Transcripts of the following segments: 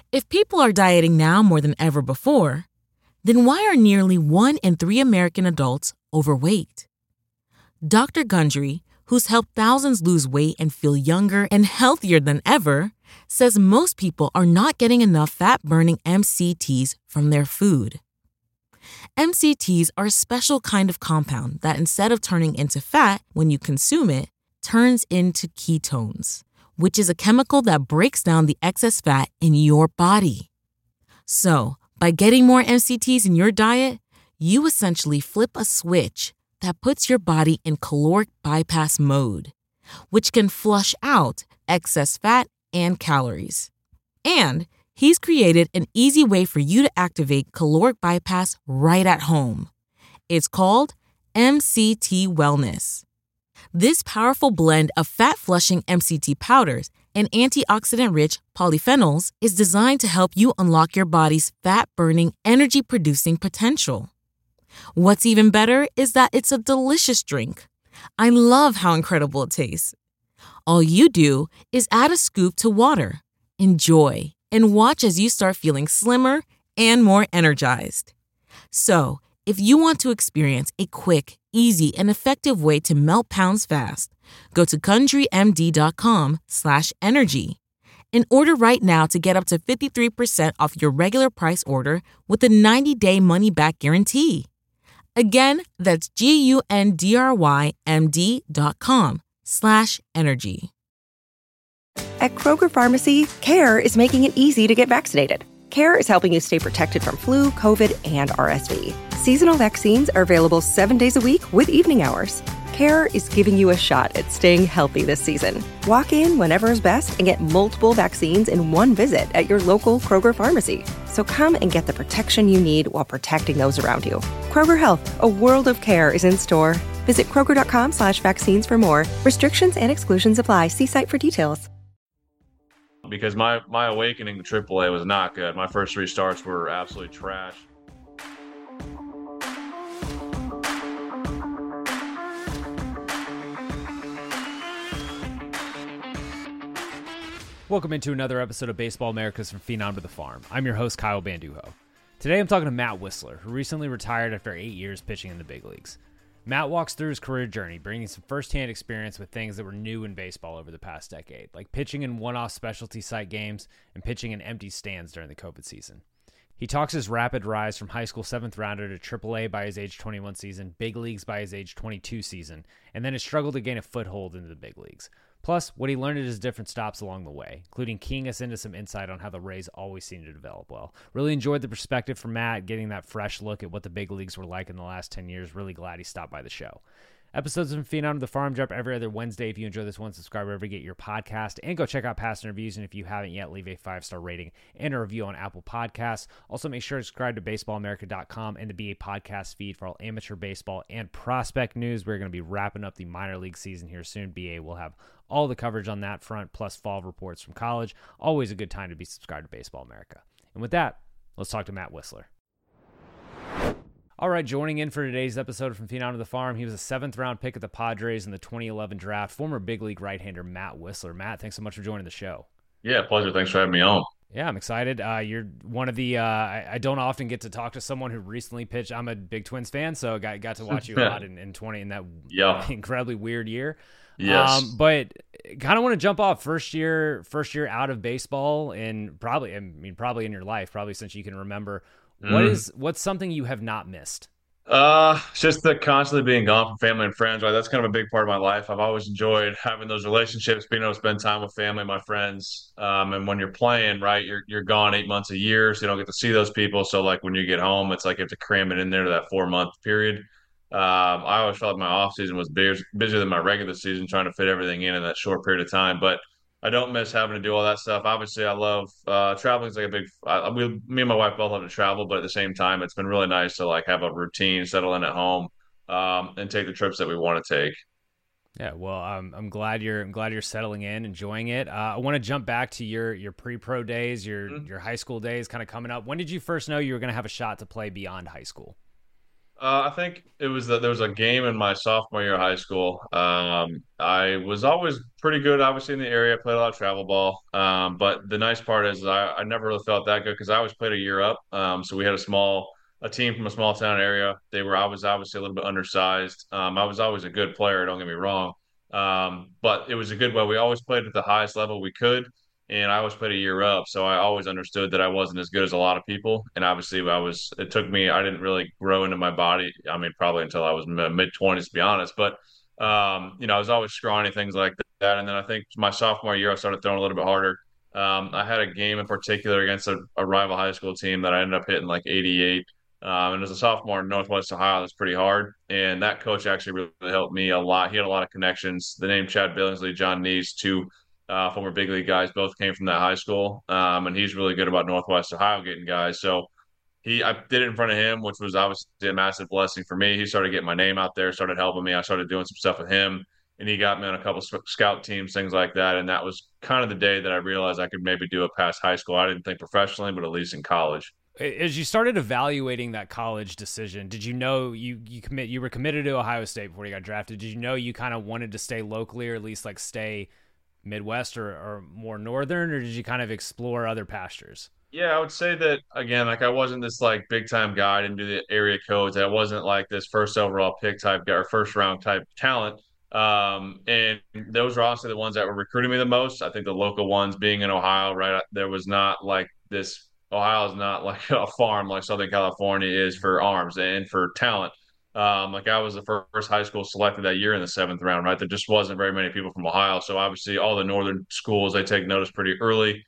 If people are dieting now more than ever before, then why are nearly 1 in 3 American adults overweight? Dr. Gundry, who's helped thousands lose weight and feel younger and healthier than ever, says most people are not getting enough fat-burning MCTs from their food. MCTs are a special kind of compound that instead of turning into fat when you consume it, turns into ketones, which is a chemical that breaks down the excess fat in your body. So, by getting more MCTs in your diet, you essentially flip a switch that puts your body in caloric bypass mode, which can flush out excess fat and calories. And he's created an easy way for you to activate caloric bypass right at home. It's called MCT Wellness. This powerful blend of fat-flushing MCT powders and antioxidant-rich polyphenols is designed to help you unlock your body's fat-burning, energy-producing potential. What's even better is that it's a delicious drink. I love how incredible it tastes. All you do is add a scoop to water, enjoy, and watch as you start feeling slimmer and more energized. So, if you want to experience a quick, easy, and effective way to melt pounds fast, go to GundryMD.com/energy and order right now to get up to 53% off your regular price order with a 90-day money-back guarantee. Again, that's GUNDRYMD.com/energy. At Kroger Pharmacy, CARE is making it easy to get vaccinated. CARE is helping you stay protected from flu, COVID, and RSV. Seasonal vaccines are available 7 days a week with evening hours. CARE is giving you a shot at staying healthy this season. Walk in whenever is best and get multiple vaccines in one visit at your local Kroger Pharmacy. So come and get the protection you need while protecting those around you. Kroger Health, a world of care is in store. Visit Kroger.com/vaccines for more. Restrictions and exclusions apply. See site for details. Because my awakening to AAA was not good. My first 3 starts were absolutely trash. Welcome into another episode of Baseball Americas from Phenom to the Farm. I'm your host, Kyle Banduho. Today I'm talking to Matt Wisler, who recently retired after 8 years pitching in the big leagues. Matt walks through his career journey, bringing some firsthand experience with things that were new in baseball over the past decade, like pitching in one-off specialty site games and pitching in empty stands during the COVID season. He talks his rapid rise from high school 7th rounder to AAA by his age 21 season, big leagues by his age 22 season, and then his struggle to gain a foothold into the big leagues. Plus, what he learned at his different stops along the way, including keying us into some insight on how the Rays always seem to develop well. Really enjoyed the perspective from Matt, getting that fresh look at what the big leagues were like in the last 10 years. Really glad he stopped by the show. Episodes of Phenom to the Farm drop every other Wednesday. If you enjoy this one, subscribe wherever you get your podcast, and go check out past interviews. And if you haven't yet, leave a 5-star rating and a review on Apple Podcasts. Also, make sure to subscribe to BaseballAmerica.com and the BA podcast feed for all amateur baseball and prospect news. We're going to be wrapping up the minor league season here soon. BA will have all the coverage on that front, plus fall reports from college. Always a good time to be subscribed to Baseball America. And with that, let's talk to Matt Wisler. All right, joining in for today's episode from Phenom to the Farm, he was a 7th-round pick of the Padres in the 2011 draft, former big league right-hander Matt Wisler. Matt, thanks so much for joining the show. Yeah, pleasure. Thanks for having me on. Yeah, I'm excited. You're one of the I don't often get to talk to someone who recently pitched. I'm a big Twins fan, so got to watch you a lot in that incredibly weird year. Yes. But kind of want to jump off first year out of baseball, and probably in your life, probably since you can remember. What's something you have not missed? Just the constantly being gone from family and friends, right? That's kind of a big part of my life. I've always enjoyed having those relationships, being able to spend time with family, my friends. And when you're playing, right, you're gone 8 months a year, so you don't get to see those people. So like when you get home, it's like you have to cram it in there to that 4-month period. I always felt like my off season was busier than my regular season, trying to fit everything in that short period of time. But I don't miss having to do all that stuff. Obviously, I love traveling. Is like a big. Me and my wife both love to travel, but at the same time, it's been really nice to like have a routine, settle in at home, and take the trips that we want to take. Yeah, well, I'm glad you're settling in, enjoying it. I want to jump back to your pre-pro days, your high school days, kind of coming up. When did you first know you were going to have a shot to play beyond high school? I think there was a game in my sophomore year of high school. I was always pretty good, obviously in the area. I played a lot of travel ball. But the nice part is I never really felt that good because I always played a year up. So we had a team from a small town area. I was obviously a little bit undersized. I was always a good player. Don't get me wrong. But it was a good way. We always played at the highest level we could. And I always played a year up, so I always understood that I wasn't as good as a lot of people. And obviously, it took me, I didn't really grow into my body. I mean, probably until I was mid 20s, to be honest. But, I was always scrawny, things like that. And then I think my sophomore year, I started throwing a little bit harder. I had a game in particular against a rival high school team that I ended up hitting like 88. And as a sophomore in Northwest Ohio, that's pretty hard. And that coach actually really helped me a lot. He had a lot of connections. The name Chad Billingsley, John Neese, two former big league guys, both came from that high school. And he's really good about Northwest Ohio getting guys. So I did it in front of him, which was obviously a massive blessing for me. He started getting my name out there, started helping me. I started doing some stuff with him, and he got me on a couple scout teams, things like that. And that was kind of the day that I realized I could maybe do it past high school. I didn't think professionally, but at least in college. As you started evaluating that college decision, did you know you were committed to Ohio State before you got drafted? Did you know you kind of wanted to stay locally, or at least like stay Midwest or more northern, or did you kind of explore other pastures? Yeah, I would say that again, like I wasn't this like big time guy. I didn't do the area codes. I wasn't like this first overall pick type guy or first round type talent. And those were also the ones that were recruiting me the most. I think the local ones being in Ohio, right? There was not like this. Ohio is not like a farm like Southern California is for arms and for talent. Like I was the first high school selected that year in the seventh round, right? There just wasn't very many people from Ohio. So obviously all the northern schools, they take notice pretty early.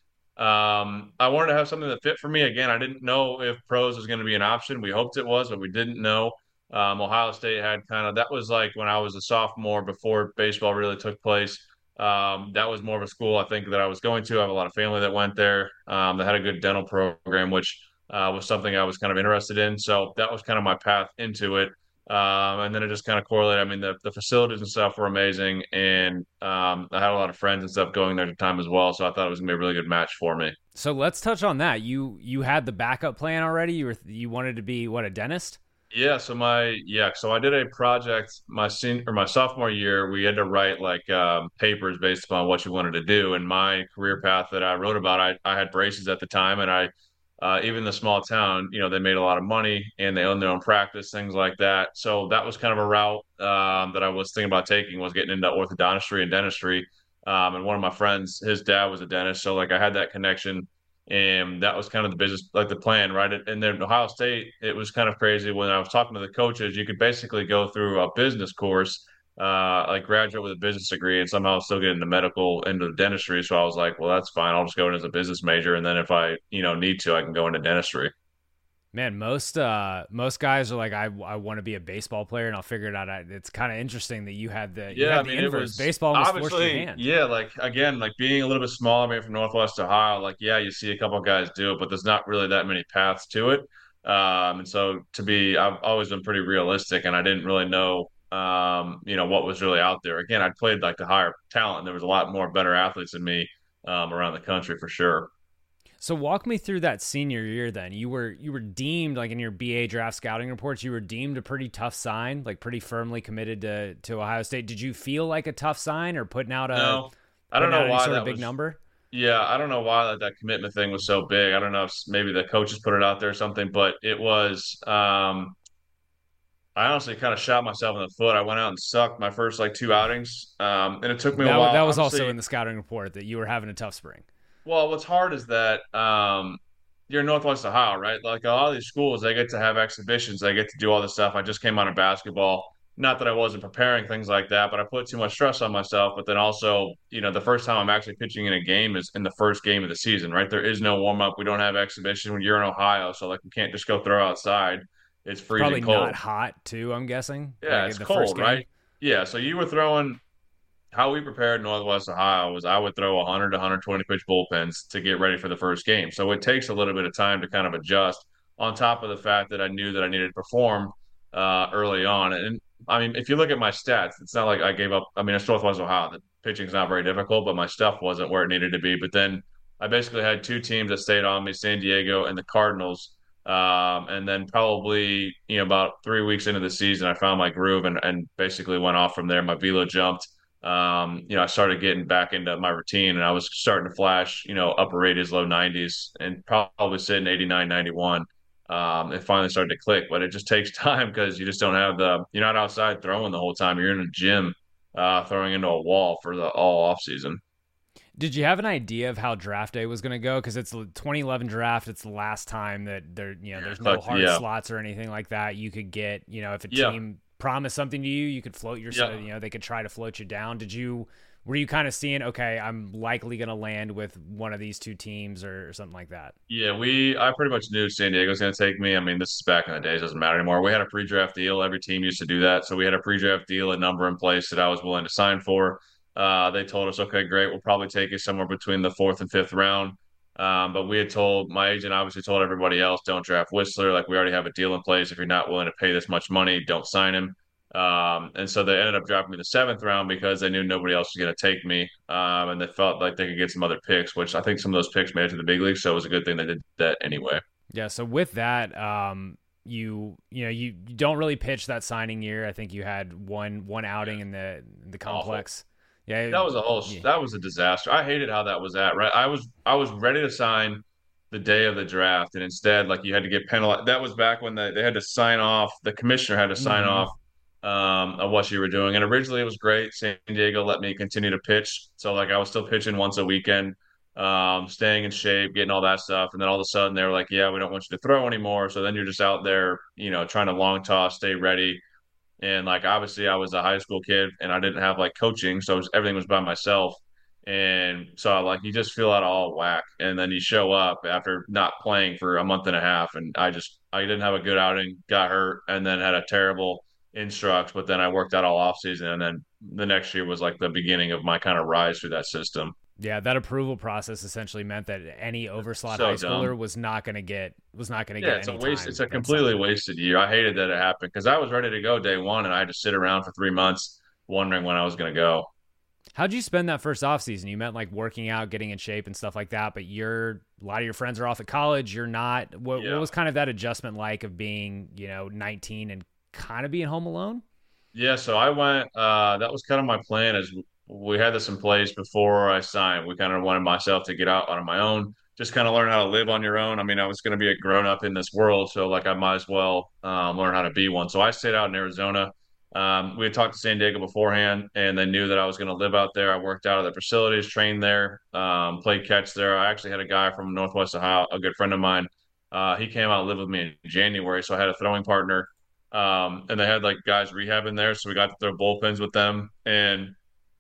I wanted to have something that fit for me. Again, I didn't know if pros was going to be an option. We hoped it was, but we didn't know. Ohio State had that was like when I was a sophomore before baseball really took place. That was more of a school I think that I was going to. I have a lot of family that went there. That had a good dental program, which was something I was kind of interested in. So that was kind of my path into it. And then it just kind of correlated. I mean, the facilities and stuff were amazing, and I had a lot of friends and stuff going there at the time as well. So I thought it was gonna be a really good match for me. So let's touch on that. You had the backup plan already. You wanted to be what, a dentist? So I did a project my sophomore year. We had to write like papers based upon what you wanted to do. And my career path that I wrote about, I had braces at the time, and even the small town, they made a lot of money and they owned their own practice, things like that. So that was kind of a route that I was thinking about taking, was getting into orthodontistry and dentistry. And one of my friends, his dad was a dentist, so like I had that connection, and that was kind of the business, like the plan, right? And then Ohio State, it was kind of crazy when I was talking to the coaches. You could basically go through a business course, like graduate with a business degree, and somehow still get into medical, into dentistry. So I was like, well, that's fine. I'll just go in as a business major, and then if I, need to, I can go into dentistry. Man, most guys are like, I want to be a baseball player, and I'll figure it out. It's kind of interesting that you had Yeah, I the mean, it inverse. was Baseball almost forced your obviously, hand. yeah, like again, like being a little bit smaller, maybe from Northwest Ohio, like, yeah, you see a couple of guys do it, but there's not really that many paths to it. And so I've always been pretty realistic, and I didn't really know, what was really out there. Again, I played like the higher talent, and there was a lot more better athletes than me, around the country for sure. So walk me through that senior year. Then you were deemed, like in your BA draft scouting reports, you were deemed a pretty tough sign, like pretty firmly committed to Ohio State. Did you feel like a tough sign, or No, I don't know any why sort of that big was. number? Yeah, I don't know why that commitment thing was so big. I don't know if maybe the coaches put it out there or something, but it was. I honestly kind of shot myself in the foot. I went out and sucked my first like two outings, and it took me a while. That was also Obviously, in the scouting report that you were having a tough spring. well, what's hard is that you're in Northwest Ohio, right? Like a lot of these schools, they get to have exhibitions, they get to do all this stuff. I just came out of basketball. Not that I wasn't preparing things like that, but I put too much stress on myself. But then also, the first time I'm actually pitching in a game is in the first game of the season, right? There is no warm up. We don't have exhibition when you're in Ohio, so like we can't just go throw outside. It's It's probably freezing not cold. hot too, I'm guessing, Yeah, like in it's the first cold, game. right? Yeah, so you were throwing how we prepared Northwest Ohio was I would throw 100 to 120 pitch bullpens to get ready for the first game. So it takes a little bit of time to kind of adjust on top of the fact that I knew that I needed to perform early on. And I mean, if you look at my stats, it's not like I gave up. I mean, it's Northwest Ohio. The pitching's not very difficult, but my stuff wasn't where it needed to be. But then I basically had two teams that stayed on me, San Diego and the Cardinals. And then probably, about 3 weeks into the season, I found my groove and basically went off from there. My velo jumped. I started getting back into my routine and I was starting to flash, upper 80s, low 90s, and probably sitting 89, 91. It finally started to click, but it just takes time because you just don't have you're not outside throwing the whole time. You're in a gym, throwing into a wall for the all off season. Did you have an idea of how draft day was going to go? Because it's the 2011 draft. It's the last time that there's no hard slots or anything like that. You could get, if a team promised something to you, you could float yourself. They could try to float you down. Were you kind of seeing, okay, I'm likely going to land with one of these two teams or something like that? Yeah, I pretty much knew San Diego was going to take me. I mean, this is back in the days, doesn't matter anymore. We had a pre-draft deal. Every team used to do that. So we had a pre-draft deal, a number in place that I was willing to sign for. They told us, okay, great. We'll probably take you somewhere between the fourth and fifth round. But we had told my agent, obviously told everybody else, don't draft Whistler. Like we already have a deal in place. If you're not willing to pay this much money, don't sign him. And so they ended up dropping me the seventh round because they knew nobody else was going to take me. And they felt like they could get some other picks, which I think some of those picks made it to the big league. So it was a good thing they did that anyway. Yeah. So with that, you don't really pitch that signing year. I think you had one outing in the complex. Awful. Yeah. That was a disaster. I hated how that was at, right? I was ready to sign the day of the draft, and instead, like you had to get penalized. That was back when they had to sign off. The commissioner had to sign Mm-hmm. off of what you were doing. And originally, it was great. San Diego let me continue to pitch, so like I was still pitching once a weekend, staying in shape, getting all that stuff. And then all of a sudden, they were like, "Yeah, we don't want you to throw anymore." So then you're just out there, trying to long toss, stay ready. And like obviously I was a high school kid and I didn't have like coaching, so everything was by myself. And so like you just feel out of all whack. And then you show up after not playing for a month and a half, and I didn't have a good outing, got hurt, and then had a terrible instruct. But then I worked out all off season, and then the next year was like the beginning of my kind of rise through that system. Yeah, that approval process essentially meant that any overslot So high schooler dumb. was not going to get It's a any waste. time. It's a completely wasted year. I hated that it happened because I was ready to go day one, and I had to sit around for 3 months wondering when I was going to go. How'd you spend that first off season? You meant like working out, getting in shape and stuff like that, but a lot of your friends are off at college. You're not. What was kind of that adjustment like of being, 19 and kind of being home alone? Yeah, so I went. That was kind of my plan. Is we had this in place before I signed. We kind of wanted myself to get out on my own, just kind of learn how to live on your own. I mean, I was going to be a grown up in this world, so like I might as well learn how to be one. So I stayed out in Arizona. We had talked to San Diego beforehand, and they knew that I was going to live out there. I worked out at the facilities, trained there, played catch there. I actually had a guy from Northwest Ohio, a good friend of mine. He came out and lived with me in January, so I had a throwing partner. And they had like guys rehabbing there, so we got to throw bullpens with them. And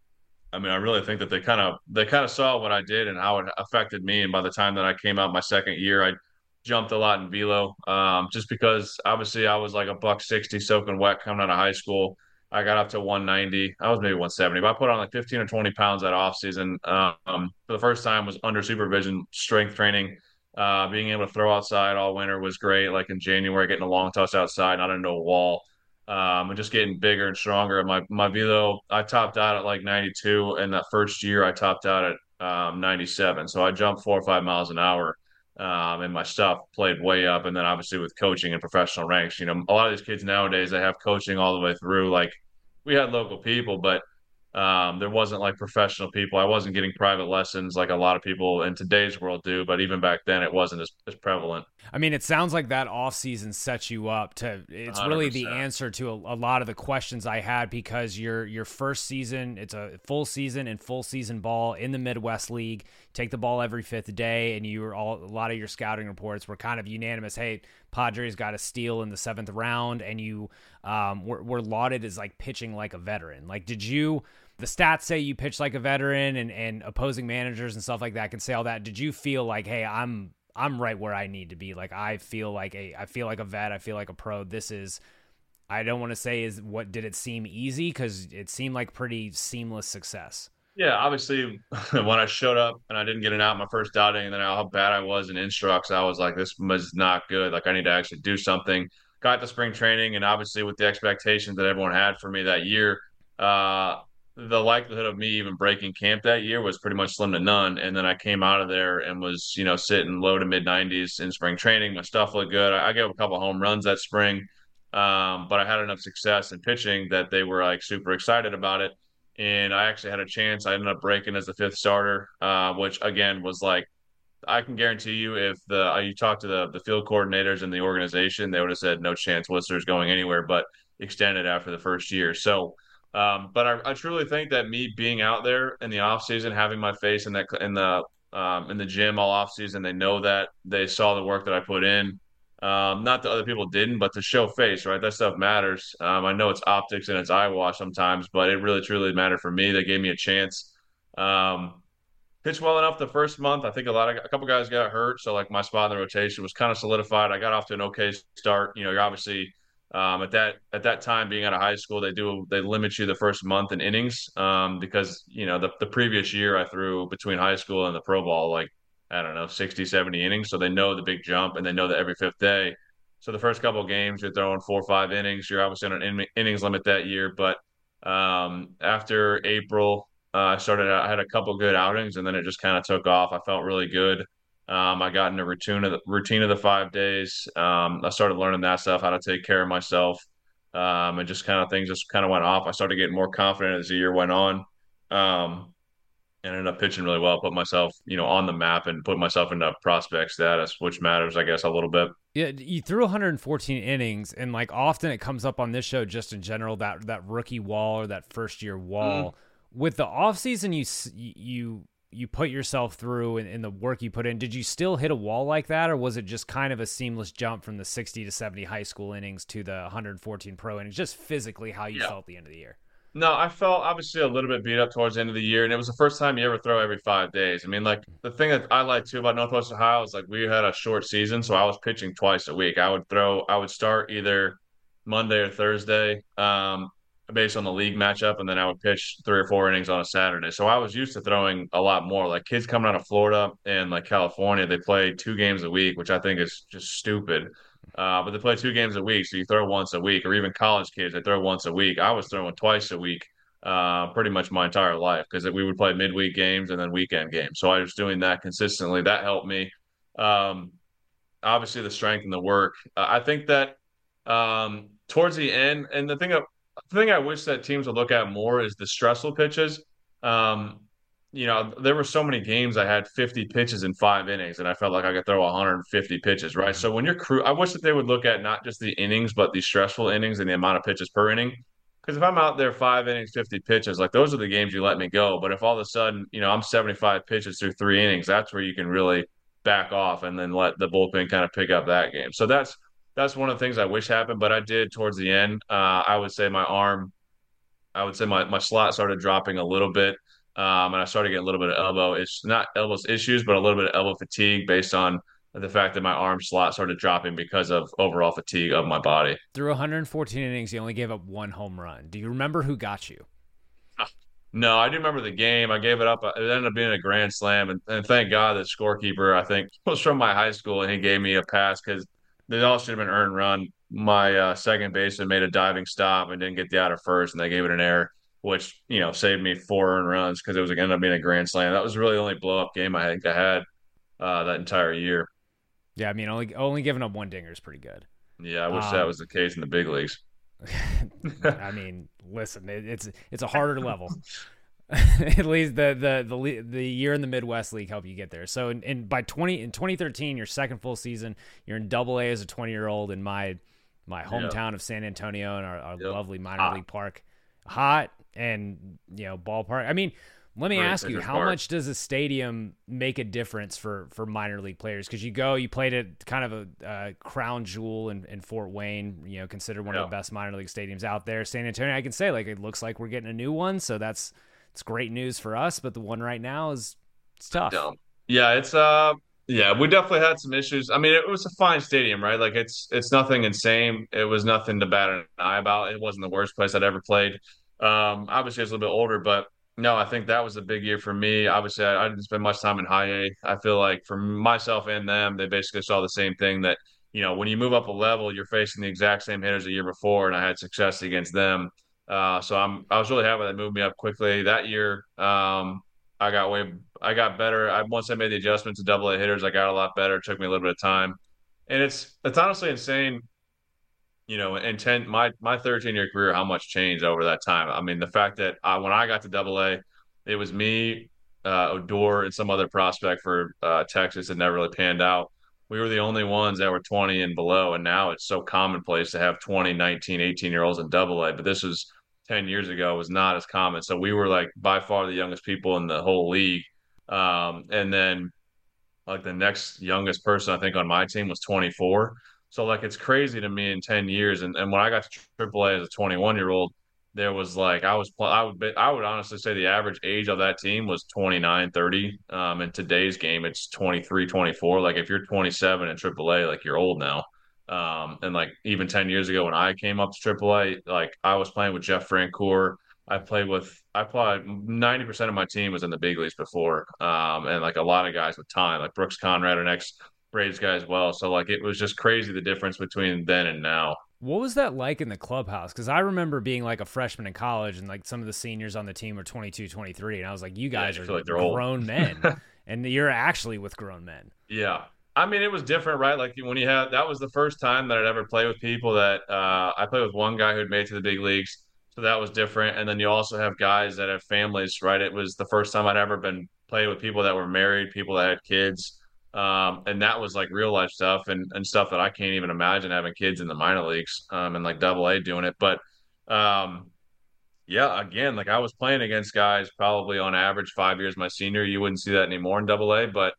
I mean, I really think that they kind of saw what I did and how it affected me. And by the time that I came out my second year, I jumped a lot in velo, just because obviously I was like a buck 60 soaking wet coming out of high school. I got up to 190. I was maybe 170, but I put on like 15 or 20 pounds that off season. For the first time was under supervision, strength training. Being able to throw outside all winter was great. Like in January, getting a long toss outside, not into a wall, and just getting bigger and stronger. My velo, I topped out at like 92, and that first year I topped out at 97. So I jumped 4 or 5 miles an hour, and my stuff played way up. And then obviously with coaching and professional ranks, a lot of these kids nowadays they have coaching all the way through. Like we had local people, but there wasn't like professional people. I wasn't getting private lessons like a lot of people in today's world do, but even back then it wasn't as prevalent. I mean, it sounds like that off season sets you up to. It's really the 100%. answer to a lot of the questions I had because your first season, it's a full season and full season ball in the Midwest League. Take the ball every fifth day, and a lot of your scouting reports were kind of unanimous. Hey, Padres got a steal in the seventh round, and you were lauded as like pitching like a veteran. Like, did you? The stats say you pitch like a veteran, and opposing managers and stuff like that can say all that. Did you feel like, hey, I'm right where I need to be? Like I feel like a vet. I feel like a pro. I don't want to say did it seem easy? Because it seemed like pretty seamless success. Yeah, obviously, when I showed up and I didn't get an out my first outing, and then how bad I was in instructs, I was like, this was not good. Like, I need to actually do something. Got to spring training, and obviously, with the expectations that everyone had for me that year, the likelihood of me even breaking camp that year was pretty much slim to none. And then I came out of there and was, sitting low to mid 90s in spring training. My stuff looked good. I gave a couple home runs that spring, but I had enough success in pitching that they were like super excited about it. And I actually had a chance. I ended up breaking as the fifth starter, which again was like I can guarantee you, if you talk to the field coordinators in the organization, they would have said no chance Whistler's going anywhere, but extended after the first year. So, but I truly think that me being out there in the off season, having my face in the gym all off season, they know that they saw the work that I put in. Not that other people didn't, but to show face, right? That stuff matters. I know it's optics and it's eyewash sometimes, but it really truly mattered for me. They gave me a chance. Um, Pitched well enough the first month. I think a couple guys got hurt, so like my spot in the rotation was kind of solidified. I got off to an okay start. You're obviously at that time being out of high school, they limit you the first month in innings because the previous year I threw between high school and the pro ball like I don't know 60, 70 innings, so they know the big jump and they know that every fifth day. So the first couple of games you're throwing 4 or 5 innings. You're obviously on an innings limit that year, but after April. I had a couple good outings, and then it just kind of took off. I felt really good. I got in a routine of the 5 days. I started learning that stuff, how to take care of myself, and just kind of things just kind of went off. I started getting more confident as the year went on, and ended up pitching really well. Put myself, on the map and put myself into prospect status, which matters, I guess, a little bit. Yeah, you threw 114 innings, and like often it comes up on this show just in general that rookie wall or that first year wall. With the offseason you put yourself through and the work you put in, did you still hit a wall like that, or was it just kind of a seamless jump from the 60 to 70 high school innings to the 114 pro innings, just physically how you felt at the end of the year? No, I felt obviously a little bit beat up towards the end of the year, and it was the first time you ever throw every 5 days. I mean, like the thing that I like too about Northwest Ohio is like we had a short season, so I was pitching twice a week. I would start either Monday or Thursday, based on the league matchup, and then I would pitch 3 or 4 innings on a Saturday. So I was used to throwing a lot more. Like kids coming out of Florida and like California, they play 2 games a week, which I think is just stupid. But they play 2 games a week, so you throw once a week, or even college kids, they throw once a week. I was throwing twice a week, pretty much my entire life because we would play midweek games and then weekend games. So I was doing that consistently. That helped me. Um, Obviously, the strength and the work. I think that towards the end, and the thing I wish that teams would look at more is the stressful pitches. Um, there were so many games I had 50 pitches in 5 innings, and I felt like I could throw 150 pitches, right? So when I wish that they would look at not just the innings, but the stressful innings and the amount of pitches per inning. Because if I'm out there 5 innings, 50 pitches, like those are the games you let me go. But if all of a sudden, I'm 75 pitches through 3 innings, that's where you can really back off and then let the bullpen kind of pick up that game. So that's one of the things I wish happened, but I did towards the end. I would say my slot started dropping a little bit, and I started getting a little bit of not elbow issues, but a little bit of elbow fatigue based on the fact that my arm slot started dropping because of overall fatigue of my body. Through 114 innings, you only gave up 1 home run. Do you remember who got you? No, I do remember the game. I gave it up. It ended up being a grand slam, and thank God the scorekeeper, I think, was from my high school, and he gave me a pass because they all should have been earned run. My second baseman made a diving stop and didn't get the out of first, and they gave it an error, which saved me 4 earned runs because it was ended up being a grand slam. That was really the only blow up game I think I had that entire year. Yeah, I mean, only giving up one dinger is pretty good. Yeah, I wish that was the case in the big leagues. I mean, listen, it's a harder level. At least the year in the Midwest League helped you get there. So in 2013, your second full season, you're in Double A as a 20-year-old in my hometown of San Antonio in our lovely minor league park. Hot and ballpark. I mean, let me ask you, how much does a stadium make a difference for minor league players? Because you played at kind of a crown jewel in Fort Wayne, considered one of the best minor league stadiums out there. San Antonio, I can say, like, it looks like we're getting a new one, so it's great news for us. But the one right now it's tough. Yeah, we definitely had some issues. I mean, it was a fine stadium, right? Like it's nothing insane. It was nothing to bat an eye about. It wasn't the worst place I'd ever played. Obviously, I was a little bit older, but no, I think that was a big year for me. Obviously, I didn't spend much time in high A. I feel like for myself and them, they basically saw the same thing that, when you move up a level, you're facing the exact same hitters the year before, and I had success against them. I was really happy that moved me up quickly that year. I got better. Once I made the adjustment to double A hitters, I got a lot better. It took me a little bit of time, and it's honestly insane, in 10 my 13-year career, how much changed over that time. I mean, the fact that when I got to double A, it was me, Odor, and some other prospect for Texas that never really panned out. We were the only ones that were 20 and below, and now it's so commonplace to have 20, 19, 18-year-olds in double A. But this was 10 years ago, it was not as common. So we were like by far the youngest people in the whole league. And then like the next youngest person I think on my team was 24. So like it's crazy to me in 10 years. And when I got to AAA as a 21-year-old, there was like I would honestly say the average age of that team was 29, 30. In today's game, it's 23, 24. Like if you're 27 in AAA, like you're old now. And like even 10 years ago when I came up to AAA, like I was playing with Jeff Francoeur. I probably 90% of my team was in the big leagues before. And like a lot of guys with time, like Brooks Conrad, an ex Braves guy as well. So like it was just crazy the difference between then and now. What was that like in the clubhouse? Because I remember being like a freshman in college and like some of the seniors on the team were 22, 23. And I was like, you guys are like grown men. And you're actually with grown men. Yeah. I mean, it was different, right? Like when you had that was the first time that I'd ever played with people that I played with one guy who'd made it to the big leagues. So that was different. And then you also have guys that have families, right? It was the first time I'd ever been played with people that were married, people that had kids. And that was like real life stuff and stuff that I can't even imagine having kids in the minor leagues and like double A doing it. But um, yeah, again, like I was playing against guys probably on average 5 years my senior. You wouldn't see that anymore in double A, but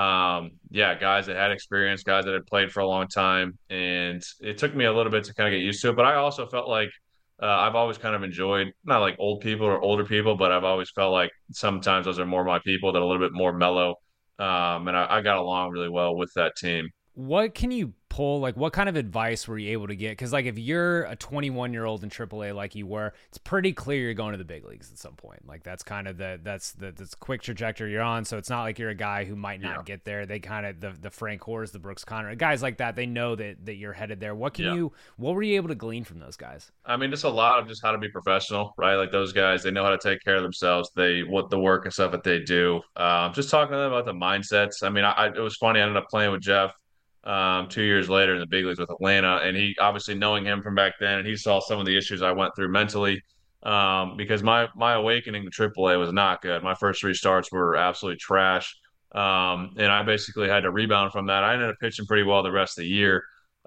yeah, guys that had experience, guys that had played for a long time. And it took me a little bit to kind of get used to it. But I also felt like I've always kind of enjoyed not like old people or older people, but I've always felt like sometimes those are more my people that are a little bit more mellow. And I got along really well with that team. What can you pull? Like, what kind of advice were you able to get? Because, like, if you're a 21-year-old in AAA like you were, it's pretty clear you're going to the big leagues at some point. Like, that's kind of that's quick trajectory you're on. So it's not like you're a guy who might not get there. They kind of the Francoeurs, the Brooks Conrad, guys like that. They know that you're headed there. What were you able to glean from those guys? I mean, just a lot of just how to be professional, right? Like those guys, they know how to take care of themselves. What the work and stuff that they do. Just talking to them about the mindsets. I mean, it was funny. I ended up playing with Jeff 2 years later in the big leagues with Atlanta, and he obviously knowing him from back then, and he saw some of the issues I went through mentally. Because my awakening to AAA was not good. My first three starts were absolutely trash, and I basically had to rebound from that. I ended up pitching pretty well the rest of the year.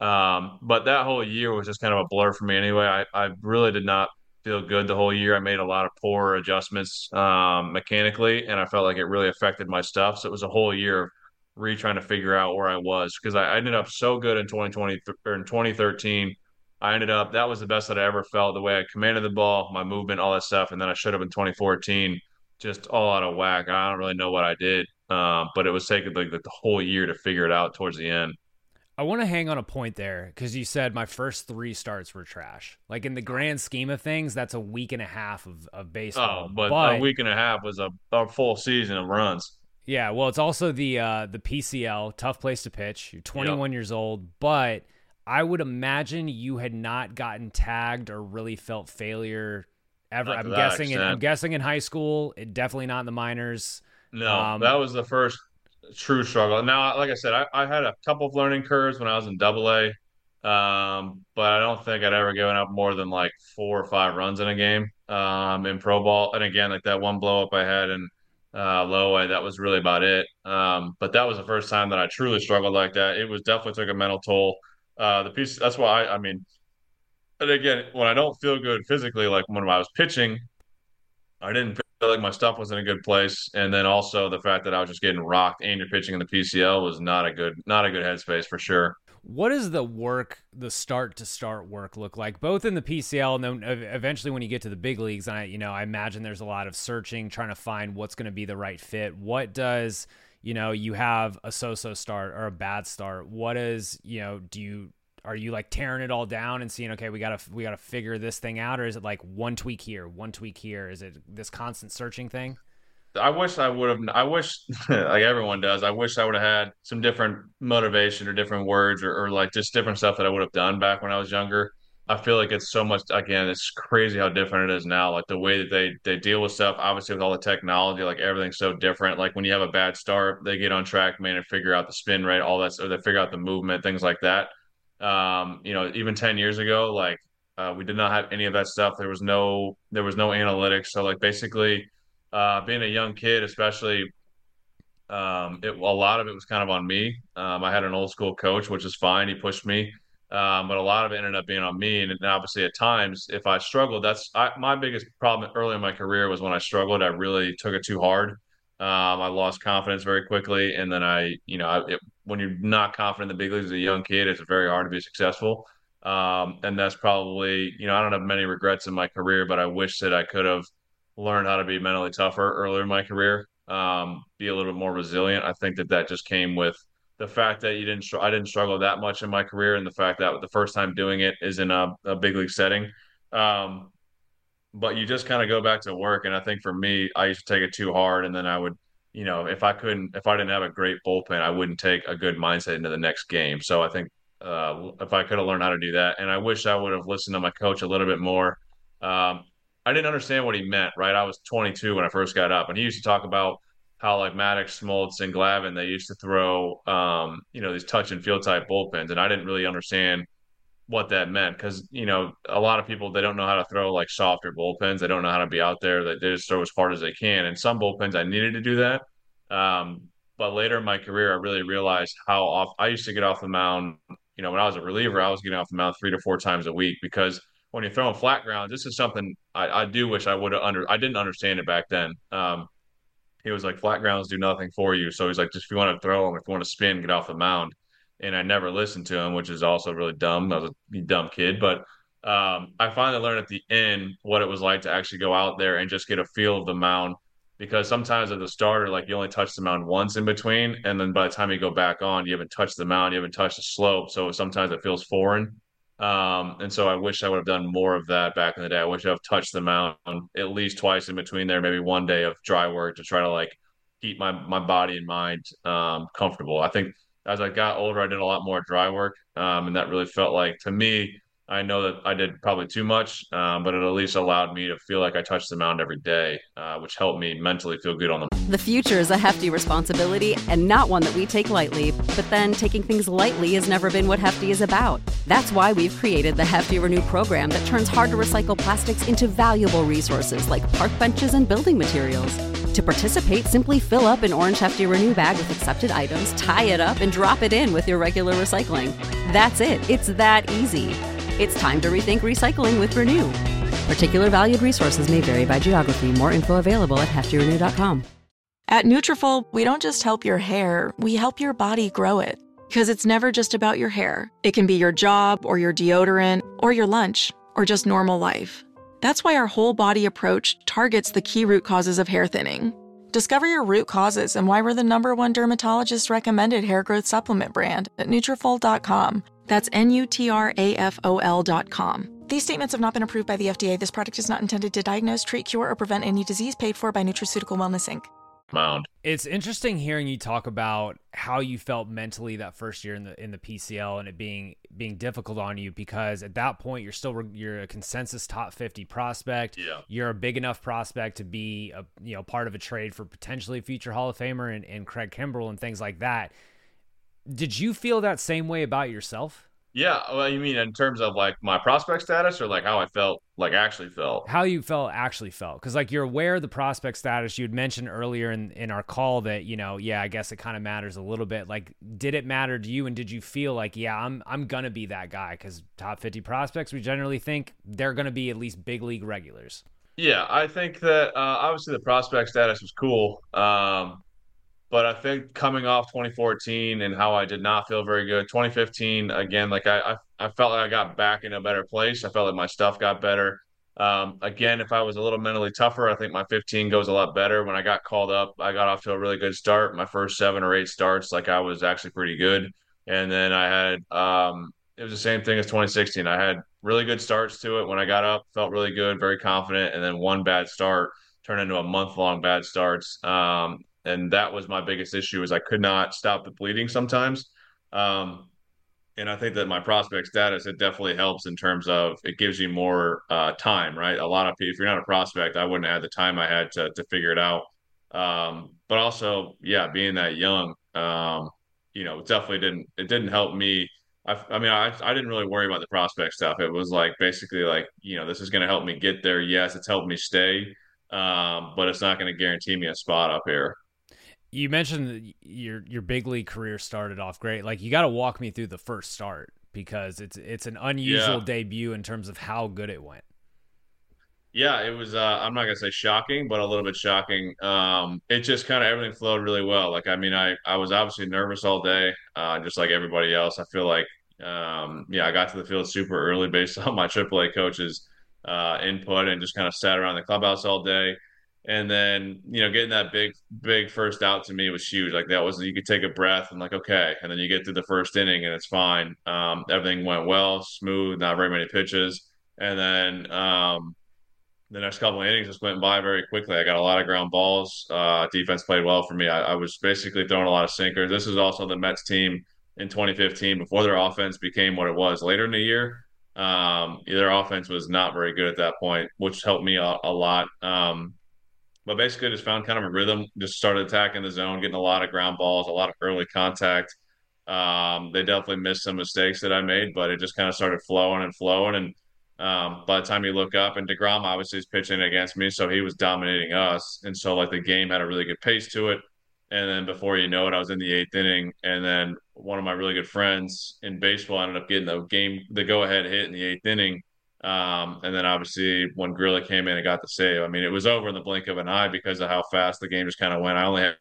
But that whole year was just kind of a blur for me anyway. I really did not feel good the whole year. I made a lot of poor adjustments mechanically, and I felt like it really affected my stuff. So it was a whole year of trying to figure out where I was because I ended up so good in 2020 or in 2013. That was the best that I ever felt. The way I commanded the ball, my movement, all that stuff, and then I should have in 2014, just all out of whack. I don't really know what I did, but it was taking like the whole year to figure it out towards the end. I want to hang on a point there because you said my first three starts were trash. Like in the grand scheme of things, that's a week and a half of baseball. Oh, but a week and a half was a full season of runs. Yeah, well, it's also the PCL, tough place to pitch. You're 21 years old, but I would imagine you had not gotten tagged or really felt failure ever. I'm guessing in high school, definitely not in the minors. No, that was the first true struggle. Now, like I said, I had a couple of learning curves when I was in double A, but I don't think I'd ever given up more than like 4 or 5 runs in a game in pro ball. And again, like that one blow up I had in low A, that was really about it. But that was the first time that I truly struggled like that. It was definitely took a mental toll. That's why I mean, and again, when I don't feel good physically, like when I was pitching, I didn't feel like my stuff was in a good place, and then also the fact that I was just getting rocked and you're pitching in the PCL was not a good headspace for sure. What does the start to start work look like, both in the PCL and then eventually when you get to the big leagues? And I imagine there's a lot of searching, trying to find what's going to be the right fit. What does, you have a so-so start or a bad start? What is, are you like tearing it all down and seeing, okay, we gotta figure this thing out? Or is it like one tweak here, one tweak here? Is it this constant searching thing? I wish I would have. I wish, like everyone does, I wish I would have had some different motivation or different words or like just different stuff that I would have done back when I was younger. I feel like it's so much, again, it's crazy how different it is now. Like the way that they deal with stuff, obviously with all the technology, like everything's so different. Like when you have a bad start, they get on track, man, and figure out the spin rate, all that, or they figure out the movement, things like that. Even 10 years ago, like we did not have any of that stuff. There was no analytics. So like basically, being a young kid, especially, a lot of it was kind of on me. I had an old school coach, which is fine. He pushed me. But a lot of it ended up being on me. And obviously, at times, if I struggled, my biggest problem early in my career was when I struggled, I really took it too hard. I lost confidence very quickly. And then when you're not confident in the big leagues as a young kid, it's very hard to be successful. And that's probably, I don't have many regrets in my career, but I wish that I could have learned how to be mentally tougher earlier in my career, be a little bit more resilient. I think that just came with the fact that I didn't struggle that much in my career, and the fact that the first time doing it is in a big league setting. Um, but you just kind of go back to work, and I think for me, I used to take it too hard, and then I would, if I didn't have a great bullpen, I wouldn't take a good mindset into the next game. So I think if I could have learned how to do that, and I wish I would have listened to my coach a little bit more. Um, I didn't understand what he meant, right? I was 22 when I first got up, and he used to talk about how like Maddox, Smoltz, and Glavine, they used to throw, these touch and field type bullpens, and I didn't really understand what that meant because a lot of people, they don't know how to throw like softer bullpens. They don't know how to be out there. They just throw as hard as they can. And some bullpens, I needed to do that. But later in my career, I really realized how off I used to get off the mound. When I was a reliever, I was getting off the mound 3 to 4 times a week because when you're throwing flat grounds, this is something I do wish I would have I didn't understand it back then. He was like, flat grounds do nothing for you. So he's like, just if you want to throw them, if you want to spin, get off the mound. And I never listened to him, which is also really dumb. I was a dumb kid. But I finally learned at the end what it was like to actually go out there and just get a feel of the mound. Because sometimes as a starter, like you only touch the mound once in between. And then by the time you go back on, you haven't touched the mound, you haven't touched the slope. So sometimes it feels foreign. And so I wish I would have done more of that back in the day. I wish I've touched the mound at least twice in between there, maybe one day of dry work to try to like keep my body and mind comfortable. I think as I got older, I did a lot more dry work, and that really felt like to me. I know that I did probably too much, but it at least allowed me to feel like I touched the mound every day, which helped me mentally feel good on the. The future is a hefty responsibility and not one that we take lightly. But then taking things lightly has never been what Hefty is about. That's why we've created the Hefty Renew program that turns hard to recycle plastics into valuable resources like park benches and building materials. To participate, simply fill up an orange Hefty Renew bag with accepted items, tie it up, and drop it in with your regular recycling. That's it. It's that easy. It's time to rethink recycling with Renew. Particular valued resources may vary by geography. More info available at heftyrenew.com. At Nutrafol, we don't just help your hair, we help your body grow it. Because it's never just about your hair. It can be your job, or your deodorant, or your lunch, or just normal life. That's why our whole body approach targets the key root causes of hair thinning. Discover your root causes and why we're the #1 dermatologist recommended hair growth supplement brand at Nutrafol.com. That's Nutrafol.com. These statements have not been approved by the FDA. This product is not intended to diagnose, treat, cure, or prevent any disease. Paid for by Nutraceutical Wellness, Inc. Mound. It's interesting hearing you talk about how you felt mentally that first year in the PCL and it being difficult on you, because at that point you're a consensus top 50 prospect. Yeah. You're a big enough prospect to be part of a trade for potentially future Hall of Famer and Craig Kimbrel and things like that. Did you feel that same way about yourself? Yeah, well, you mean in terms of like my prospect status, or like how I felt, like actually felt? How you actually felt. Because like you're aware of the prospect status. You had mentioned earlier in our call that, I guess it kind of matters a little bit. Like, did it matter to you? And did you feel like, I'm going to be that guy? Because top 50 prospects, we generally think they're going to be at least big league regulars. Yeah, I think that obviously the prospect status was cool. But I think coming off 2014 and how I did not feel very good, 2015, again, like I felt like I got back in a better place. I felt like my stuff got better. Again, if I was a little mentally tougher, I think my 15 goes a lot better. When I got called up, I got off to a really good start. My first 7 or 8 starts, like I was actually pretty good. And then I had, it was the same thing as 2016. I had really good starts to it. When I got up, felt really good, very confident. And then one bad start turned into a month-long bad starts. And that was my biggest issue, is I could not stop the bleeding sometimes. Um, And I think that my prospect status, it definitely helps in terms of it gives you more time, right? A lot of people, if you're not a prospect, I wouldn't have the time I had to figure it out. But also, yeah, being that young, it didn't help me. I didn't really worry about the prospect stuff. It was like basically like, this is going to help me get there. Yes, it's helped me stay, but it's not going to guarantee me a spot up here. You mentioned that your big league career started off great. Like, you got to walk me through the first start because it's an unusual Yeah. debut in terms of how good it went. Yeah, it was I'm not gonna say shocking, but a little bit shocking. It just kind of everything flowed really well. Like I was obviously nervous all day, just like everybody else. I feel like I got to the field super early based on my AAA coach's input and just kind of sat around the clubhouse all day. And then, getting that big first out to me was huge. Like that was you could take a breath and like, okay, and then you get through the first inning and it's fine. Everything went well, smooth, not very many pitches. And then the next couple of innings just went by very quickly. I got a lot of ground balls. Defense played well for me. I was basically throwing a lot of sinkers. This is also the Mets team in 2015 before their offense became what it was later in the year. Their offense was not very good at that point, which helped me a lot. But basically, just found kind of a rhythm. Just started attacking the zone, getting a lot of ground balls, a lot of early contact. They definitely missed some mistakes that I made, but it just kind of started flowing and flowing. And by the time you look up, and DeGrom obviously is pitching against me, so he was dominating us. And so, like, the game had a really good pace to it. And then before you know it, I was in the eighth inning. And then one of my really good friends in baseball ended up getting the go ahead hit in the eighth inning. And then obviously when Grillo came in and got the save, I mean, it was over in the blink of an eye because of how fast the game just kind of went.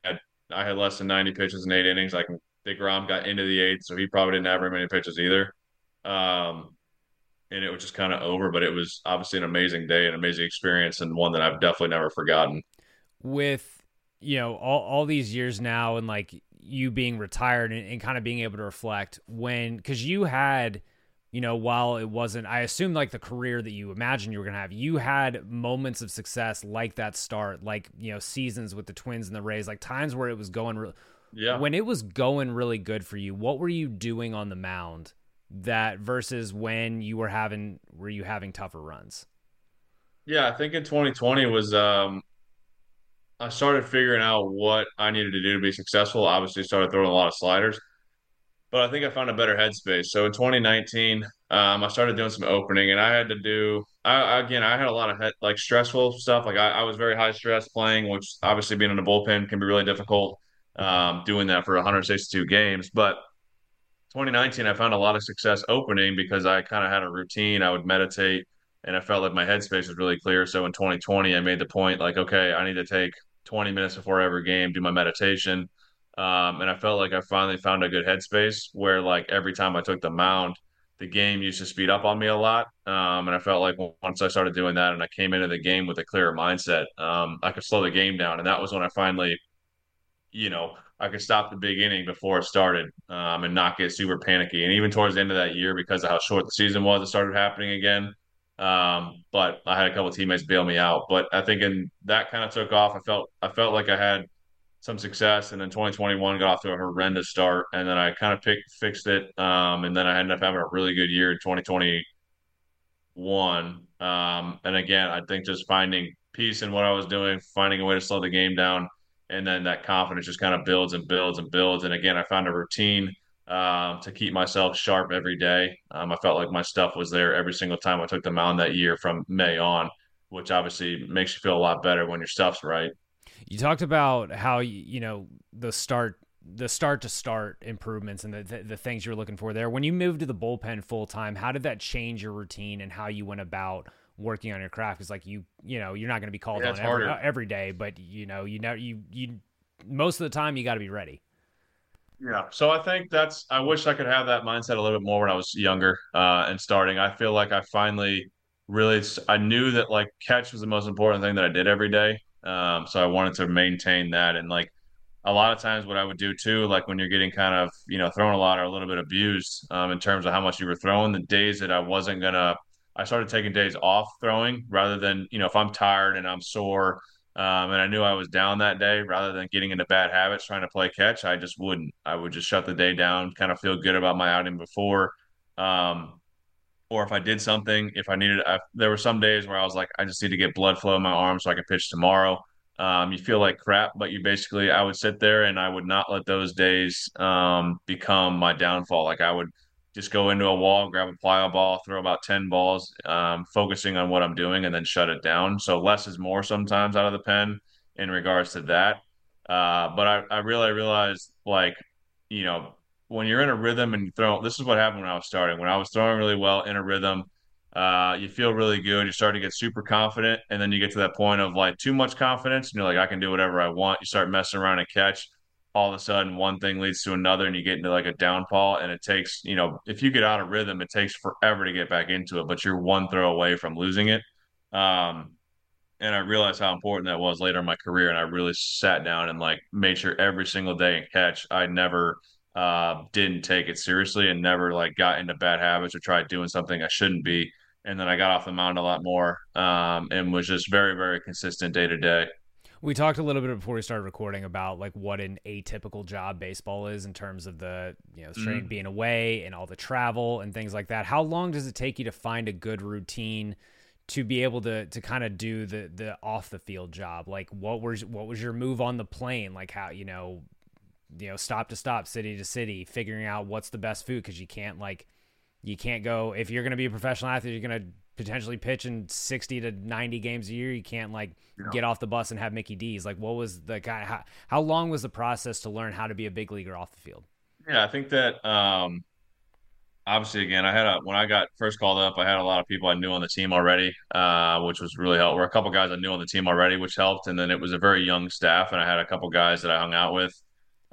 I had less than 90 pitches in 8 innings. Like DeGrom got into the eighth, so he probably didn't have very many pitches either. Um, and it was just kind of over, but it was obviously an amazing day, an amazing experience, and one that I've definitely never forgotten. With, all these years now and like you being retired and kind of being able to reflect because you had, while it wasn't, I assume like the career that you imagined you were going to have, you had moments of success like that start, like, seasons with the Twins and the Rays, like times where it was going, Yeah. when it was going really good for you, what were you doing on the mound that versus when were you having tougher runs? Yeah, I think in 2020 was I started figuring out what I needed to do to be successful. Obviously started throwing a lot of sliders. But I think I found a better headspace. So in 2019, I started doing some opening, and I had to do. I had a lot of like stressful stuff. Like I was very high stress playing, which obviously being in a bullpen can be really difficult. Doing that for 162 games, but 2019, I found a lot of success opening because I kind of had a routine. I would meditate, and I felt like my headspace was really clear. So in 2020, I made the point like, okay, I need to take 20 minutes before every game, do my meditation. And I felt like I finally found a good headspace where, like, every time I took the mound, the game used to speed up on me a lot. And I felt like once I started doing that and I came into the game with a clearer mindset, I could slow the game down. And that was when I finally, I could stop the big inning before it started, and not get super panicky. And even towards the end of that year, because of how short the season was, it started happening again. But I had a couple of teammates bail me out. But I think in that kind of took off. I felt like I had some success, and then 2021 got off to a horrendous start, and then I kind of fixed it. And then I ended up having a really good year in 2021. And again, I think just finding peace in what I was doing, finding a way to slow the game down, and then that confidence just kind of builds and builds and builds. And again, I found a routine to keep myself sharp every day. I felt like my stuff was there every single time I took the mound that year from May on, which obviously makes you feel a lot better when your stuff's right. You talked about how the start to start improvements and the things you're looking for there. When you moved to the bullpen full time, how did that change your routine and how you went about working on your craft? Because like you're not going to be called on every day, but you most of the time you got to be ready. Yeah. So I think I wish I could have that mindset a little bit more when I was younger and starting. I feel like I finally I knew that like catch was the most important thing that I did every day. So I wanted to maintain that. And like a lot of times what I would do too, like when you're getting kind of, thrown a lot or a little bit abused in terms of how much you were throwing, the days that I started taking days off throwing rather than, if I'm tired and I'm sore And I knew I was down that day. Rather than getting into bad habits trying to play catch, I just wouldn't. I would just shut the day down, kind of feel good about my outing before. Um, or if I did something, if I needed, there were some days where I was like, I just need to get blood flow in my arm so I can pitch tomorrow. You feel like crap, but you basically, I would sit there and I would not let those days become my downfall. Like I would just go into a wall, grab a plyo ball, throw about 10 balls, focusing on what I'm doing and then shut it down. So less is more sometimes out of the pen in regards to that. But I really realized like, you know, when you're in a rhythm and you throw, this is what happened when I was starting. When I was throwing really well in a rhythm, you feel really good. You start to get super confident, and then you get to that point of like too much confidence, and you're like, I can do whatever I want. You start messing around and catch. All of a sudden, one thing leads to another, and you get into like a downfall. And it takes, you know, if you get out of rhythm, it takes forever to get back into it, but you're one throw away from losing it. Um, and I realized how important that was later in my career. And I really sat down and like made sure every single day in catch, I never didn't take it seriously and never like got into bad habits or tried doing something I shouldn't be. And then I got off the mound a lot more and was just very, very consistent day to day. We talked a little bit before we started recording about like what an atypical job baseball is in terms of the, you know, strain being away and all the travel and things like that. How long does it take you to find a good routine to be able to kind of do the off the field job? Like what was your move on the plane? Like how, stop to stop, city to city, figuring out what's the best food. Cause you can't go, if you're going to be a professional athlete, you're going to potentially pitch in 60 to 90 games a year. You can't get off the bus and have Mickey D's. Like what was the guy, how long was the process to learn how to be a big leaguer off the field? Yeah, I think that obviously, again, when I got first called up, I had a lot of people I knew on the team already, which was really helpful. Or a couple guys I knew on the team already, which helped. And then it was a very young staff, and I had a couple guys that I hung out with.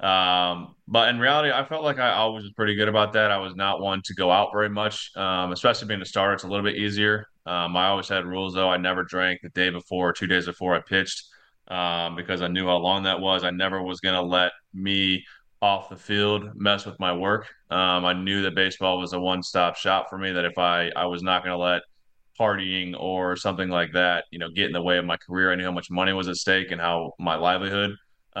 But in reality, I felt like I always was pretty good about that. I was not one to go out very much, especially being a starter. It's a little bit easier. I always had rules though. I never drank the day before or 2 days before I pitched, because I knew how long that was. I never was going to let me off the field mess with my work. I knew that baseball was a one-stop shop for me, that if I was not going to let partying or something like that, get in the way of my career. I knew how much money was at stake and how my livelihood.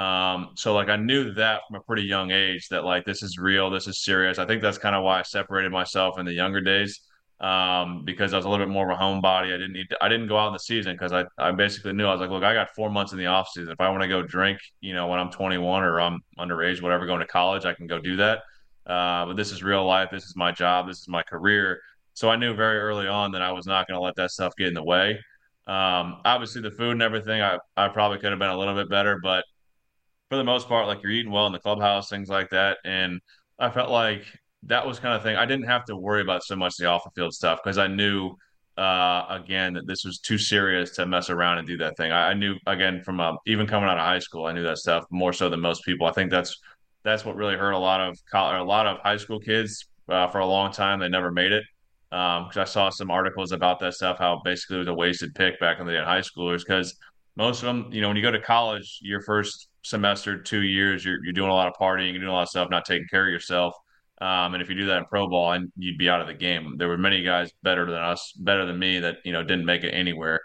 So like I knew that from a pretty young age that like this is real, this is serious. I think that's kind of why I separated myself in the younger days. Because I was a little bit more of a homebody. I didn't go out in the season because I basically knew I was like, look, I got 4 months in the off season. If I want to go drink, when I'm 21 or I'm underage, whatever, going to college, I can go do that. But this is real life. This is my job. This is my career. So I knew very early on that I was not going to let that stuff get in the way. Obviously the food and everything, I probably could have been a little bit better, but for the most part, like you're eating well in the clubhouse, things like that. And I felt like that was kind of thing. I didn't have to worry about so much the off the field stuff because I knew, again, that this was too serious to mess around and do that thing. I knew, again, from even coming out of high school, I knew that stuff more so than most people. I think that's what really hurt a lot of high school kids for a long time. They never made it. Because I saw some articles about that stuff, how basically it was a wasted pick back in the day in high schoolers. Because most of them, when you go to college, your first semester, 2 years, you're doing a lot of partying, you're doing a lot of stuff, not taking care of yourself. And if you do that in pro ball, and you'd be out of the game. There were many guys better than us, better than me, that didn't make it anywhere.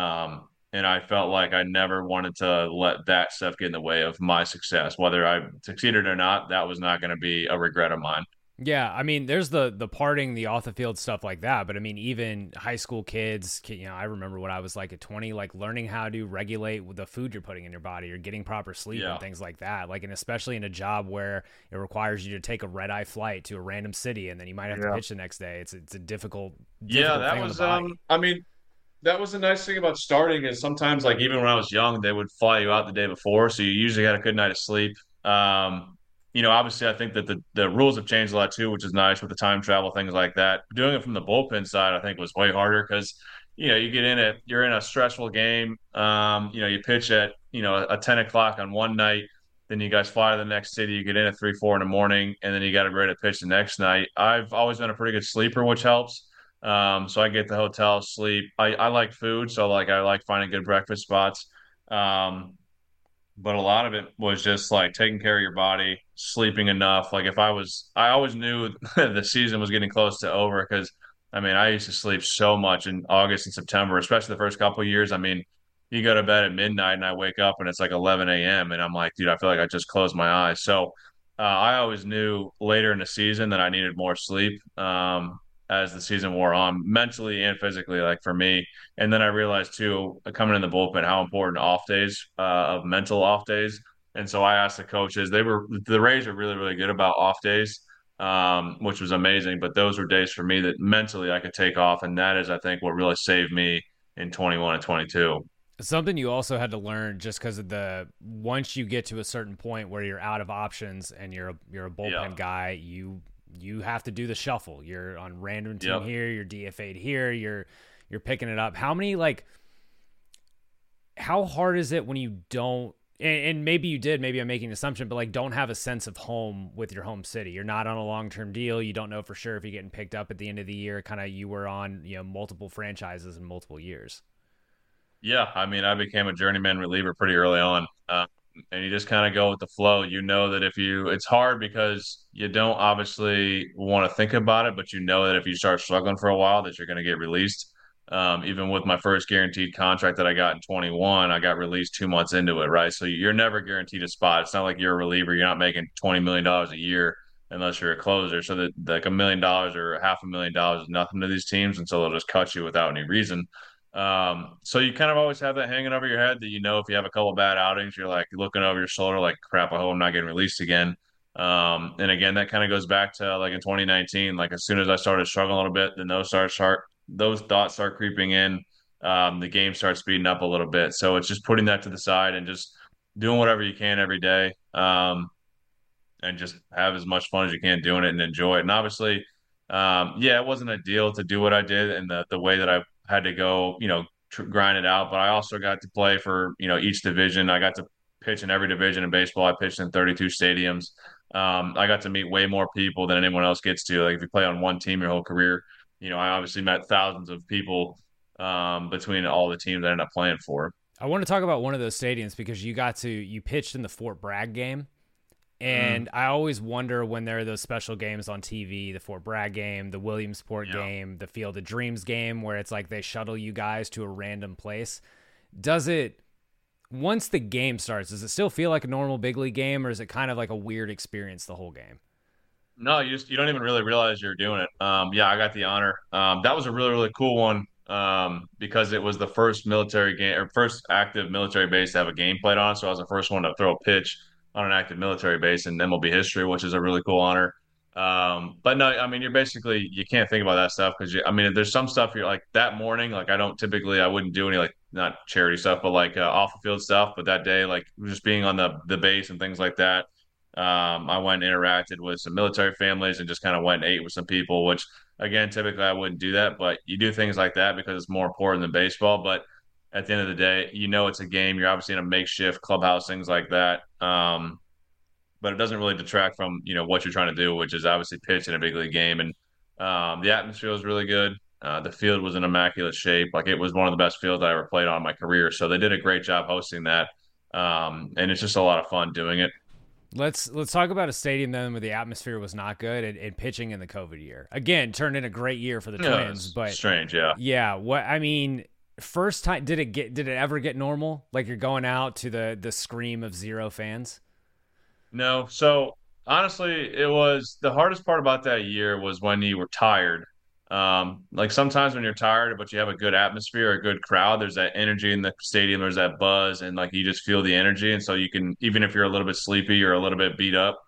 And I felt like I never wanted to let that stuff get in the way of my success, whether I succeeded or not. That was not going to be a regret of mine. Yeah, I mean, there's the parting, the off the field stuff like that, but I mean, even high school kids, I remember when I was like at 20, like learning how to regulate the food you're putting in your body or getting proper sleep and things like that. Like, and especially in a job where it requires you to take a red eye flight to a random city and then you might have to pitch the next day. It's a difficult that thing was on the body. I mean, that was the nice thing about starting is sometimes, like, even when I was young, they would fly you out the day before, so you usually had a good night of sleep. Obviously, I think that the rules have changed a lot too, which is nice with the time travel, things like that. Doing it from the bullpen side, I think, was way harder because you're in a stressful game. You pitch at a 10 o'clock on one night, then you guys fly to the next city. You get in at 3, 4 in the morning, and then you got to be ready to pitch the next night. I've always been a pretty good sleeper, which helps. So I get the hotel sleep. I like food, so like I like finding good breakfast spots. But a lot of it was just like taking care of your body, sleeping enough. Like I always knew the season was getting close to over because I mean, I used to sleep so much in August and September, especially the first couple of years. I mean, you go to bed at midnight and I wake up and it's like 11 a.m. and I'm like, dude, I feel like I just closed my eyes. So I always knew later in the season that I needed more sleep as the season wore on, mentally and physically, like for me. And then I realized too, coming in the bullpen, how important off days of mental off days. And so I asked the coaches, the Rays are really, really good about off days, which was amazing. But those were days for me that mentally I could take off. And that is, I think, what really saved me in 21 and 22. Something you also had to learn just because of once you get to a certain point where you're out of options and you're a bullpen guy, you have to do the shuffle. You're on random team here, you're DFA'd here, you're picking it up. How hard is it when you don't, and maybe you did, maybe I'm making an assumption, but like don't have a sense of home with your home city. You're not on a long-term deal. You don't know for sure if you're getting picked up at the end of the year. Kind of you were on, multiple franchises in multiple years. Yeah, I mean, I became a journeyman reliever pretty early on, and you just kind of go with the flow. You know that it's hard because you don't obviously want to think about it, but you know that if you start struggling for a while, that you're going to get released. Even with my first guaranteed contract that I got in 21, I got released 2 months into it, right? So you're never guaranteed a spot. It's not like you're a reliever; you're not making $20 million a year unless you're a closer. So that like $1 million or $500,000 is nothing to these teams, and so they'll just cut you without any reason. So you kind of always have that hanging over your head that if you have a couple bad outings, you're like looking over your shoulder, like crap, I hope I'm not getting released again. And again, that kind of goes back to like in 2019, like as soon as I started struggling a little bit, then those thoughts start creeping in. The game starts speeding up a little bit. So it's just putting that to the side and just doing whatever you can every day. And just have as much fun as you can doing it and enjoy it. And obviously, yeah, it wasn't ideal to do what I did and the way that I had to go, grind it out. But I also got to play for, each division. I got to pitch in every division in baseball. I pitched in 32 stadiums. I got to meet way more people than anyone else gets to. Like if you play on one team your whole career, I obviously met thousands of people between all the teams I ended up playing for. I want to talk about one of those stadiums because you pitched in the Fort Bragg game. And I always wonder when there are those special games on TV, the Fort Bragg game, the Williamsport game, the Field of Dreams game, where it's like they shuttle you guys to a random place. Once the game starts, does it still feel like a normal big league game, or is it kind of like a weird experience the whole game? No, you don't even really realize you're doing it. Yeah, I got the honor. That was a really, really cool one because it was the first military game or first active military base to have a game played on. So I was the first one to throw a pitch on an active military base in MLB history, which is a really cool honor. But no, I mean, you can't think about that stuff because I mean, there's some stuff you're like that morning, like I wouldn't do any like not charity stuff, but like off the field stuff. But that day, like just being on the base and things like that. I went and interacted with some military families and just kind of went and ate with some people, which again, typically I wouldn't do that, but you do things like that because it's more important than baseball. But at the end of the day, it's a game. You're obviously in a makeshift clubhouse, things like that. But it doesn't really detract from, what you're trying to do, which is obviously pitch in a big league game. And the atmosphere was really good. The field was in immaculate shape. Like it was one of the best fields I ever played on in my career. So they did a great job hosting that. And it's just a lot of fun doing it. Let's talk about a stadium then where the atmosphere was not good and pitching in the COVID year. Again, turned in a great year for the Twins, but strange, yeah. Yeah, first time did it ever get normal? Like you're going out to the scream of zero fans? No. So honestly, it was the hardest part about that year was when you were tired. Like sometimes when you're tired, but you have a good atmosphere, a good crowd, there's that energy in the stadium, there's that buzz, and like you just feel the energy. And so you can, even if you're a little bit sleepy or a little bit beat up,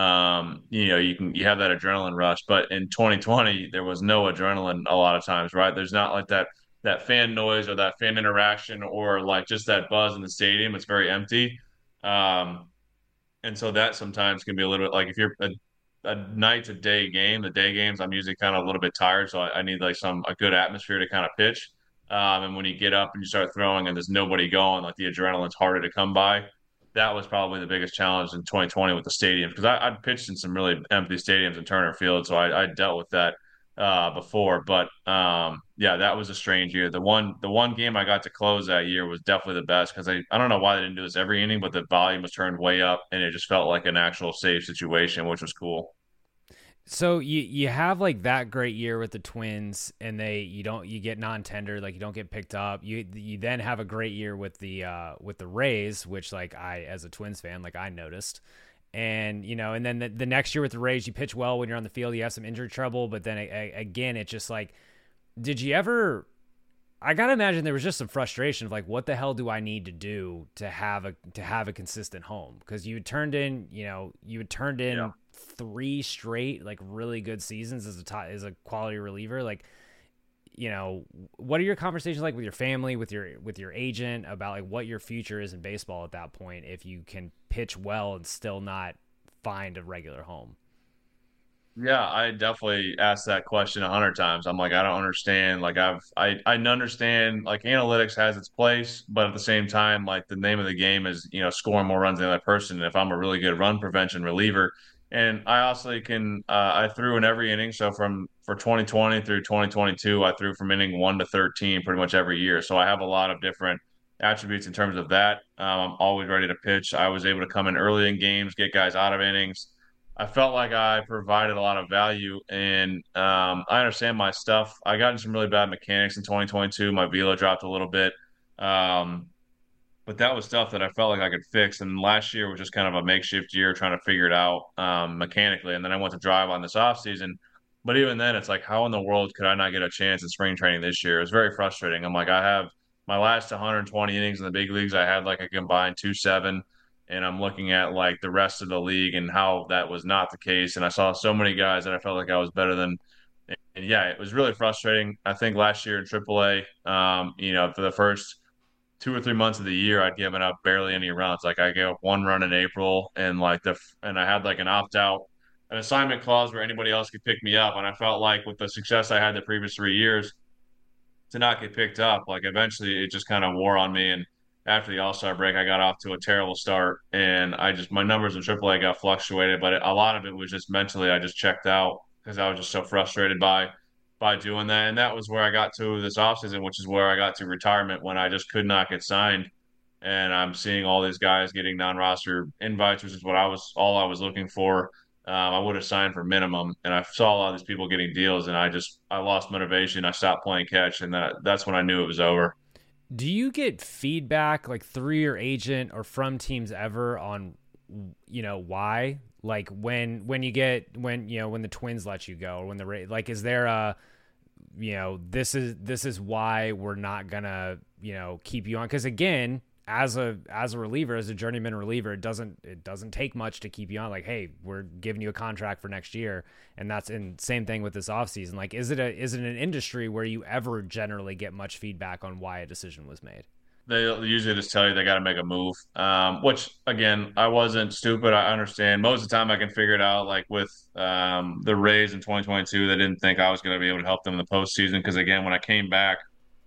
you have that adrenaline rush. But in 2020, there was no adrenaline a lot of times, right? There's not like that fan noise or that fan interaction or like just that buzz in the stadium. It's very empty. Um, and so that sometimes can be a little bit like if you're a night to day game, the day games, I'm usually kind of a little bit tired. So I need like a good atmosphere to kind of pitch. And when you get up and you start throwing and there's nobody going, like the adrenaline's harder to come by. That was probably the biggest challenge in 2020 with the stadiums because I'd pitched in some really empty stadiums in Turner Field. So I dealt with that before. But yeah, that was a strange year. The one game I got to close that year was definitely the best because I don't know why they didn't do this every inning, but the volume was turned way up and it just felt like an actual safe situation, which was cool. So you have like that great year with the Twins, and you get non-tender, like you don't get picked up. You then have a great year with the Rays, which like I, as a Twins fan, like I noticed. And and then the next year with the Rays, you pitch well when you're on the field. You have some injury trouble, but then again, it's just like, did you ever? I gotta imagine there was just some frustration of like, what the hell do I need to do to have a consistent home? Because you had turned in, yeah, 3 straight like really good seasons as a quality reliever. Like, what are your conversations like with your family, with your agent about like what your future is in baseball at that point if you can pitch well and still not find a regular home? Yeah, I definitely asked that question 100 times. I'm like, I don't understand. Like I understand like analytics has its place, but at the same time, like the name of the game is, scoring more runs than the other person. And if I'm a really good run prevention reliever, and I also can I threw in every inning. So for 2020 through 2022, I threw from inning 1 to 13 pretty much every year. So I have a lot of different attributes in terms of that. I'm always ready to pitch. I was able to come in early in games, get guys out of innings. I felt like I provided a lot of value, and I understand my stuff. I got in some really bad mechanics in 2022. My velo dropped a little bit, um, but that was stuff that I felt like I could fix. And last year was just kind of a makeshift year trying to figure it out mechanically. And then I went to drive on this off season. But even then, it's like, how in the world could I not get a chance in spring training this year? It was very frustrating. I'm like, I have my last 120 innings in the big leagues. I had like a combined 2.7, and I'm looking at like the rest of the league and how that was not the case. And I saw so many guys that I felt like I was better than. And yeah, it was really frustrating. I think last year in AAA, for the first 2 or 3 months of the year, I'd given up barely any runs. Like I gave up 1 run in April, and and I had like an assignment clause where anybody else could pick me up. And I felt like with the success I had the previous 3 years, to not get picked up, like eventually it just kind of wore on me. And after the All-Star break, I got off to a terrible start, and my numbers in AAA got fluctuated. But a lot of it was just mentally, I just checked out because I was just so frustrated by doing that. And that was where I got to this offseason, which is where I got to retirement when I just could not get signed. And I'm seeing all these guys getting non-roster invites, which is all I was looking for. I would have signed for minimum, and I saw a lot of these people getting deals, and I lost motivation. I stopped playing catch, and that's when I knew it was over. Do you get feedback like through your agent or from teams ever on, why? Like when the Twins let you go, or when like, is there a, this is why we're not gonna, keep you on? Because again, as a reliever, as a journeyman reliever, it doesn't take much to keep you on. Like, hey, we're giving you a contract for next year, and same thing with this offseason. Like, is it an industry where you ever generally get much feedback on why a decision was made? They usually just tell you they got to make a move, which again, I wasn't stupid. I understand most of the time I can figure it out. Like with the Rays in 2022, they didn't think I was going to be able to help them in the postseason because again, when I came back,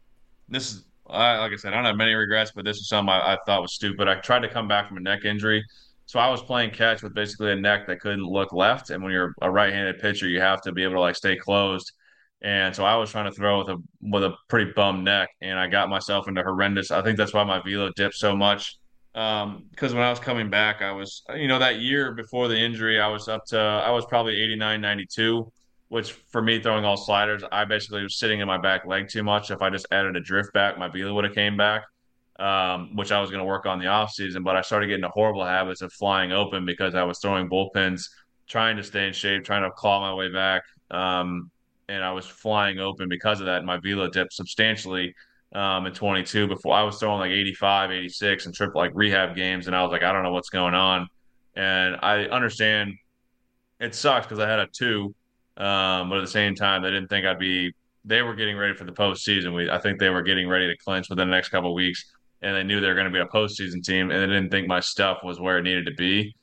like I said, I don't have many regrets, but this is something I thought was stupid. I tried to come back from a neck injury. So I was playing catch with basically a neck that couldn't look left. And when you're a right-handed pitcher, you have to be able to like stay closed. And so I was trying to throw with a pretty bum neck, and I got myself into horrendous. I think that's why my velo dipped so much. Because when I was coming back, I was, that year before the injury, I was probably 89, 92, which for me throwing all sliders, I basically was sitting in my back leg too much. If I just added a drift back, my velo would have came back, which I was going to work on the off season. But I started getting the horrible habits of flying open because I was throwing bullpens, trying to stay in shape, trying to claw my way back. And I was flying open because of that. And my velo dipped substantially in 22 before I was throwing like 85, 86 and triple like rehab games. And I was like, I don't know what's going on. And I understand it sucks because I had a 2. But at the same time, they were getting ready for the postseason. I think they were getting ready to clinch within the next couple of weeks, and they knew they were going to be a postseason team, and they didn't think my stuff was where it needed to be.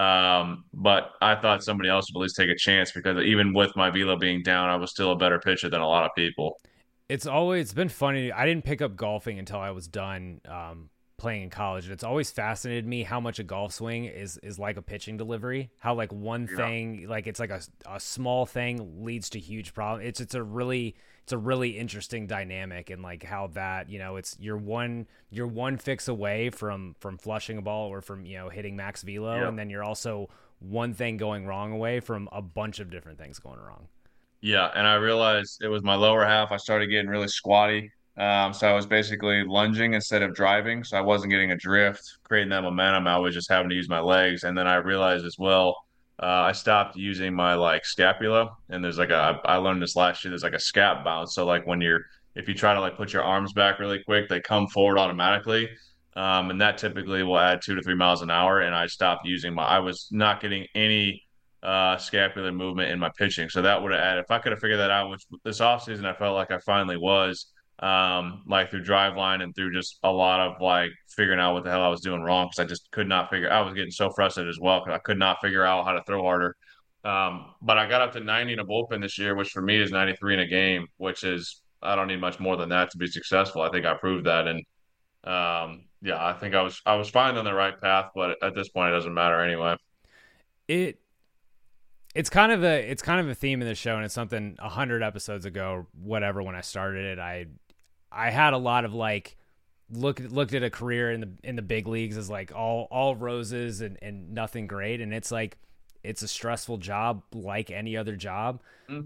But I thought somebody else would at least take a chance because even with my velo being down, I was still a better pitcher than a lot of people. It's been funny. I didn't pick up golfing until I was done playing in college, and it's always fascinated me how much a golf swing is like a pitching delivery, how like one thing, like it's like a small thing leads to huge problem. It's a really interesting dynamic, and like how that, it's you're one fix away from flushing a ball or from hitting max velo, and then you're also one thing going wrong away from a bunch of different things going wrong. Yeah, and I realized it was my lower half. I started getting really squatty. So I was basically lunging instead of driving. So I wasn't getting a drift, creating that momentum. I was just having to use my legs. And then I realized as well, I stopped using my like scapula. And there's like I learned this last year, there's like a scap bounce. So like if you try to like put your arms back really quick, they come forward automatically. And that typically will add 2 to 3 miles an hour. And I stopped I was not getting any scapular movement in my pitching. So that would have added, if I could have figured that out, which this offseason I felt like I finally was, like through Driveline and through just a lot of like figuring out what the hell I was doing wrong because I just could not I was getting so frustrated as well because I could not figure out how to throw harder. But I got up to 90 in a bullpen this year, which for me is 93 in a game, which is, I don't need much more than that to be successful. I think I proved that. And yeah, I think I was fine on the right path, but at this point it doesn't matter anyway. It's kind of a theme in the show, and it's something 100 episodes ago, whatever, when I started it, I had a lot of like looked at a career in the big leagues as like all roses and nothing great, and it's like it's a stressful job like any other job.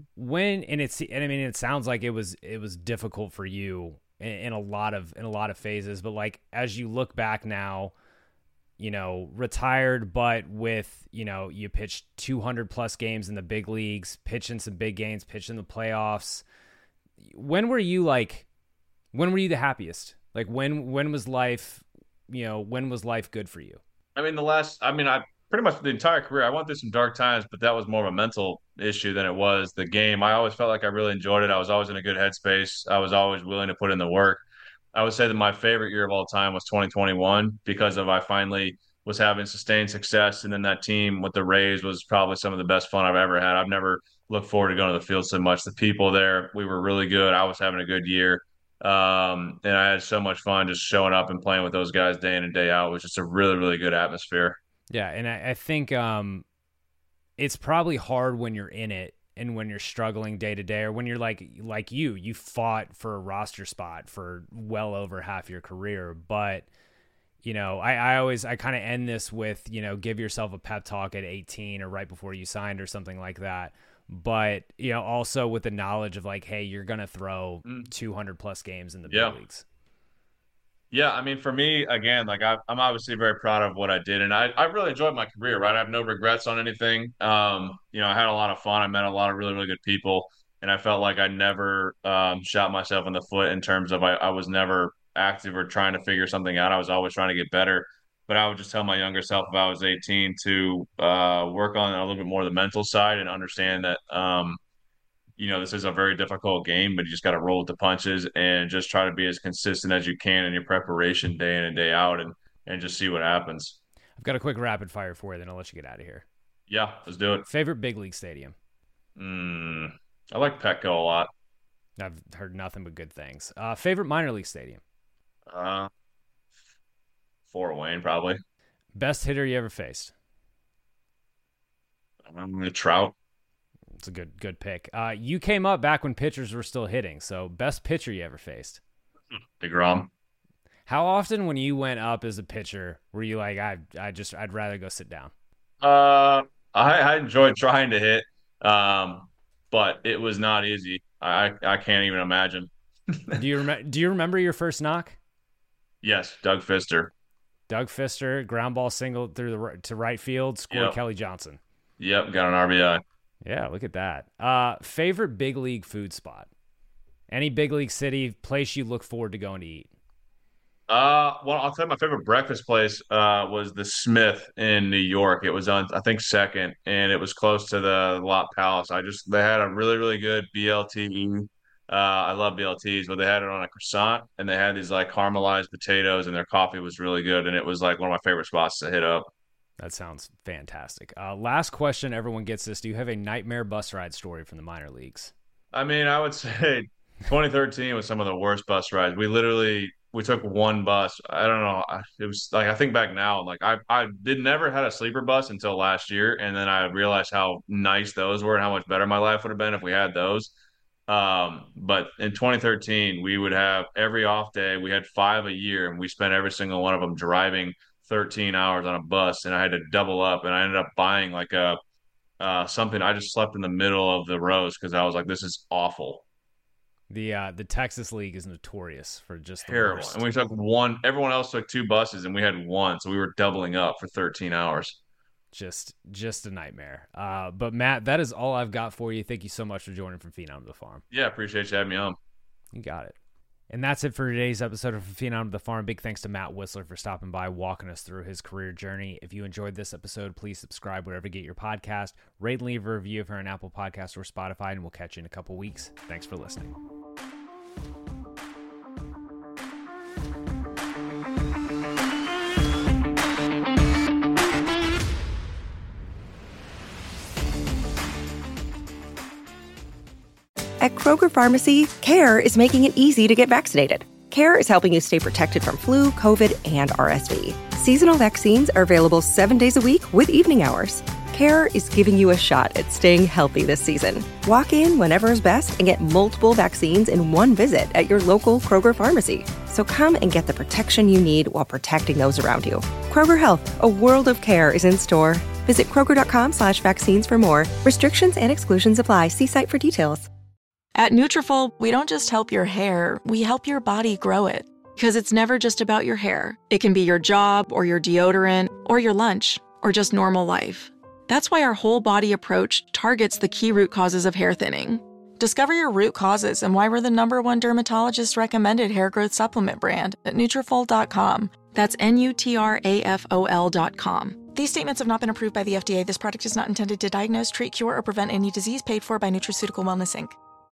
It sounds like it was difficult for you in a lot of phases, but like as you look back now, you know, retired, but with, you know, you pitched 200 plus games in the big leagues, pitching some big games, pitching the playoffs. When were you the happiest? Like when was life good for you? I mean, I pretty much the entire career, I went through some dark times, but that was more of a mental issue than it was the game. I always felt like I really enjoyed it. I was always in a good headspace. I was always willing to put in the work. I would say that my favorite year of all time was 2021 because I finally was having sustained success. And then that team with the Rays was probably some of the best fun I've ever had. I've never looked forward to going to the field so much. The people there, we were really good. I was having a good year. And I had so much fun just showing up and playing with those guys day in and day out. It was just a really, really good atmosphere. Yeah. And I think it's probably hard when you're in it and when you're struggling day to day, or when you're like you fought for a roster spot for well over half your career. But, you know, I kind of end this with, you know, give yourself a pep talk at 18 or right before you signed or something like that. But, you know, also with the knowledge of like, hey, you're going to throw 200 plus games in the big leagues. Yeah, I mean, for me, again, like I'm obviously very proud of what I did, and I really enjoyed my career. Right, I have no regrets on anything. You know, I had a lot of fun. I met a lot of really, really good people, and I felt like I never shot myself in the foot in terms of I was never active or trying to figure something out. I was always trying to get better. But I would just tell my younger self if I was 18 to work on a little bit more of the mental side and understand that you know, this is a very difficult game, but you just got to roll with the punches and just try to be as consistent as you can in your preparation day in and day out and just see what happens. I've got a quick rapid fire for you, then I'll let you get out of here. Yeah, let's do it. Favorite big league stadium? I like Petco a lot. I've heard nothing but good things. Favorite minor league stadium? Fort Wayne, probably. Best hitter you ever faced? Trout. It's a good pick. You came up back when pitchers were still hitting, so best pitcher you ever faced? DeGrom. How often when you went up as a pitcher were you like, I'd rather go sit down? I enjoyed trying to hit, but it was not easy. I can't even imagine. Do you remember your first knock? Yes, Doug Fister. Doug Fister, ground ball single to right field, scored Kelly Johnson. Yep, got an RBI. Yeah, look at that. Favorite big league food spot? Any big league city, place you look forward to going to eat? Well, I'll tell you my favorite breakfast place was the Smith in New York. It was on, I think, second, and it was close to the Lot Palace. They had a really, really good BLT. I love BLTs, but they had it on a croissant, and they had these like caramelized potatoes, and their coffee was really good, and it was like one of my favorite spots to hit up. That sounds fantastic. Last question, everyone gets this. Do you have a nightmare bus ride story from the minor leagues? I mean, I would say 2013 was some of the worst bus rides. We took one bus. I don't know. It was like, I think back now, like I did never had a sleeper bus until last year. And then I realized how nice those were and how much better my life would have been if we had those. But in 2013, we would have every off day. We had 5 a year, and we spent every single one of them driving 13 hours on a bus, and I had to double up, and I ended up buying like a something. I just slept in the middle of the rows because I was like, this is awful. The Texas League is notorious for just the Terrible. worst. And we took one, everyone else took two buses, and we had one, so we were doubling up for 13 hours. Just a nightmare. But Matt, that is all I've got for you. Thank you so much for joining from Phenom to the Farm. Yeah, appreciate you having me on. You got it. And that's it for today's episode of Phenom to the Farm. Big thanks to Matt Whistler for stopping by, walking us through his career journey. If you enjoyed this episode, please subscribe wherever you get your podcast. Rate and leave a review if you're on Apple Podcasts or Spotify, and we'll catch you in a couple weeks. Thanks for listening. At Kroger Pharmacy, CARE is making it easy to get vaccinated. CARE is helping you stay protected from flu, COVID, and RSV. Seasonal vaccines are available 7 days a week with evening hours. CARE is giving you a shot at staying healthy this season. Walk in whenever is best and get multiple vaccines in one visit at your local Kroger Pharmacy. So come and get the protection you need while protecting those around you. Kroger Health, a world of care is in store. Visit Kroger.com/vaccines for more. Restrictions and exclusions apply. See site for details. At Nutrafol, we don't just help your hair, we help your body grow it. Because it's never just about your hair. It can be your job, or your deodorant, or your lunch, or just normal life. That's why our whole body approach targets the key root causes of hair thinning. Discover your root causes and why we're the #1 dermatologist recommended hair growth supplement brand at Nutrafol.com. That's Nutrafol.com. These statements have not been approved by the FDA. This product is not intended to diagnose, treat, cure, or prevent any disease paid for by Nutraceutical Wellness, Inc.